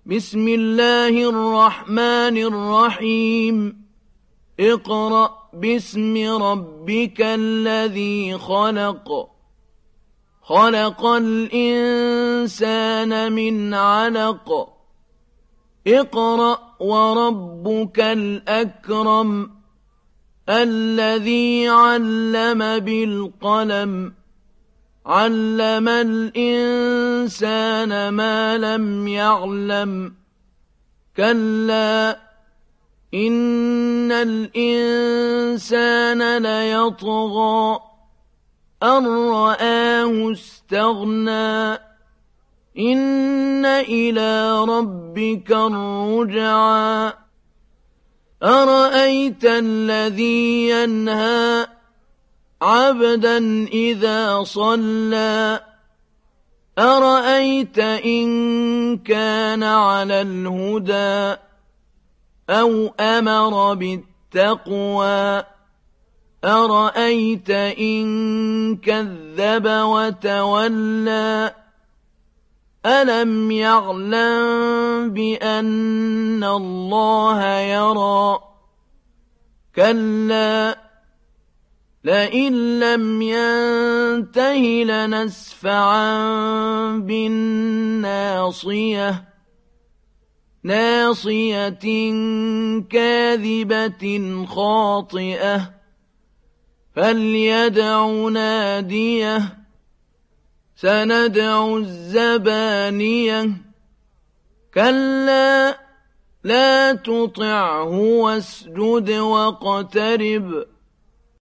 بسم الله الرحمن الرحيم اقرأ باسم ربك الذي خلق خلق الإنسان من علق اقرأ وربك الأكرم الذي علم بالقلم علم الإنسان ما لم يعلم كلا إن الإنسان ليطغى أن رآه استغنى إن إلى ربك الرجعى أرأيت الذي ينهى عبدا إذا صلى أرأيت إن كان على الهدى أو أمر بالتقوى أرأيت إن كذب وتولى ألم يعلم بأن الله يرى كلا لئن لم ينته لنسفعا بالناصية ناصية كاذبة خاطئة فليدع ناديه سندع الزبانية كلا لا تطعه واسجد واقترب